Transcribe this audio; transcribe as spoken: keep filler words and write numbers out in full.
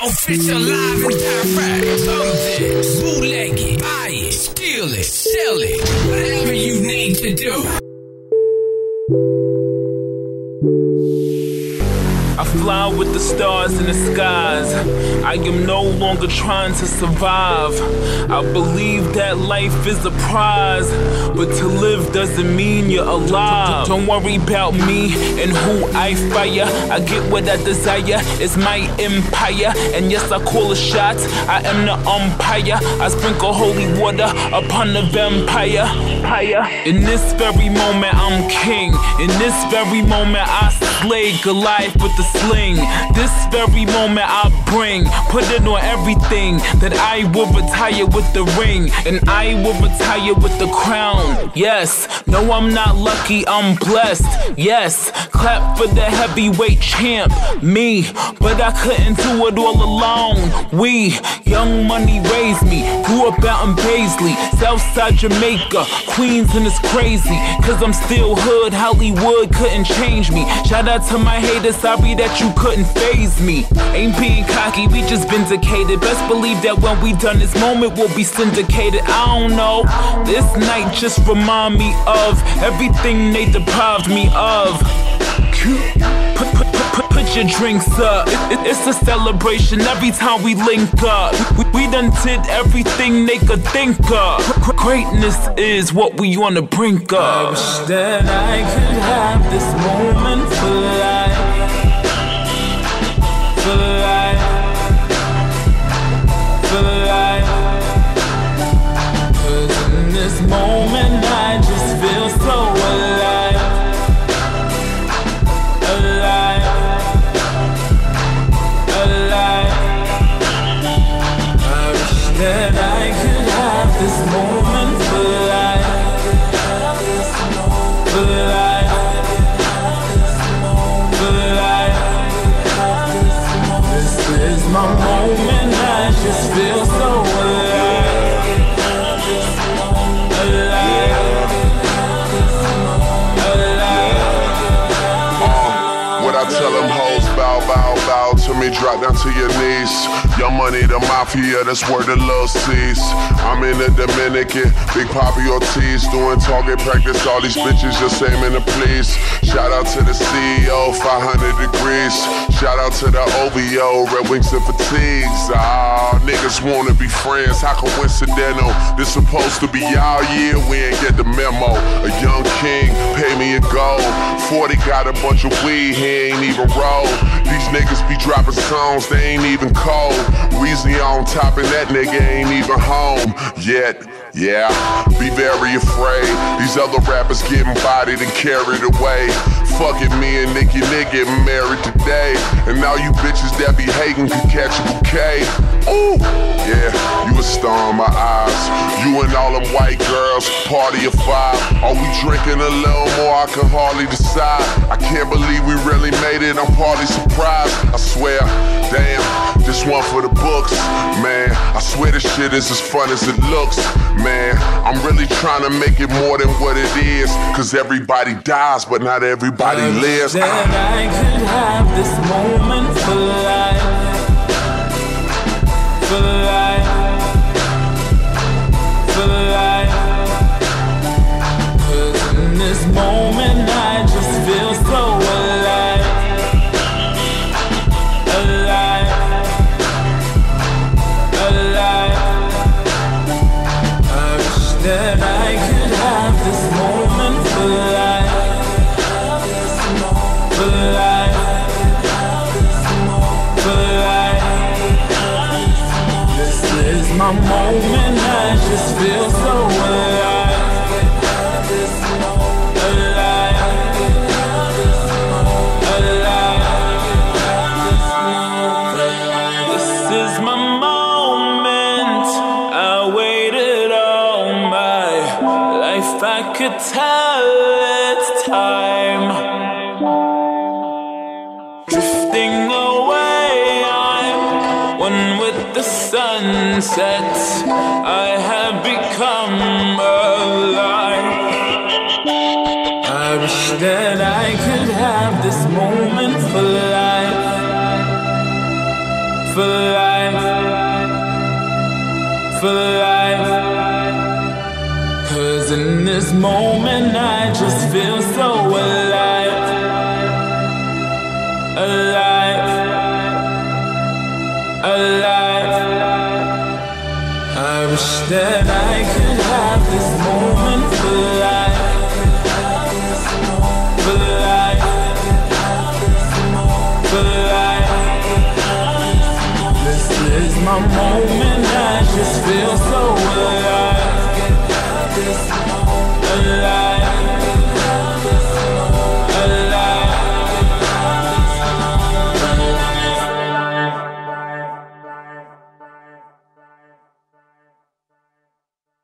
Official live and direct. Own this, bootleg it, buy it, steal it, sell it, whatever you need to do. I fly with the stars in the skies. I am no longer trying to survive. I believe that life is a prize, but to live doesn't mean you're alive. Don't worry about me and who I fire. I get what I desire, it's my empire. And yes, I call a shot, I am the umpire. I sprinkle holy water upon the vampire. In this very moment I'm king. In this very moment I slay Goliath with the sling. This very moment I bring, put it on everything, that I will retire with the ring, and I will retire with the crown. Yes, no, I'm not lucky, I'm blessed. Yes, clap for the heavyweight champ, me, but I couldn't do it all alone. We, Young Money raised me, grew up out in Paisley, Southside Jamaica, Queens, and it's crazy, cause I'm still hood, Hollywood couldn't change me. Shout out to my haters, sorry that you couldn't phase me. Ain't being cocky, we just vindicated. Best believe that when we done this moment we'll be syndicated. I don't know, this night just remind me of everything they deprived me of. Put, put, put, put, put your drinks up, it, it, it's a celebration every time we link up. We, we done did everything they could think of. Greatness is what we on the brink of. I wish that I could have this moment for life. For life, for life. Cause in this moment I just feel so alive. Alive, alive. I wish that I could have this moment for life. For life, for life. This is my moment, I just feel so alive. Alive. Alive. Uh, what I tell them hoes, bow, bow, bow to me, drop down to your knees. Young Money, the mafia, that's where the love sees. I'm in the Dominican, Big Papi Ortiz, doing target practice, all these bitches just aiming to please. Shout out to the C E O, five hundred degrees. Shout out to the O V O, Red Wings and Fatigues. Ah, niggas wanna be friends, how coincidental? This supposed to be our year, we ain't get the memo. A young king, pay me a gold. forty got a bunch of weed, he ain't even roll. These niggas be dropping songs, they ain't even cold. Weezy on top and that nigga ain't even home yet. Yeah, be very afraid. These other rappers getting bodied and carried away. Fuck it, me and Nicki Nick getting married today. And now you bitches that be hating could catch a bouquet. Ooh, yeah, you a star in my eyes. You and all them white girls, party of five. Are we drinking a little more? I can hardly decide. I can't believe we really made it, I'm partly surprised. I swear, damn, this one for the books. Man, I swear this shit is as fun as it looks. Man, I'm really trying to make it more than what it is. Cause everybody dies, but not everybody I lives. That I could have this moment for life. For life. For life. Cause in this moment I just feel so alive. Alive. Alive. I wish that I could have this moment for life. For life. For life. This is my moment, I just feel so alive. Alive. Alive. This is my moment, I waited all my life, I could tell it's time. Drifting away, I'm one with the sunset. I have become alive. I wish that I could have this moment for life. for life, for life. Cause in this moment I just feel so alive, alive, alive. I wish that I could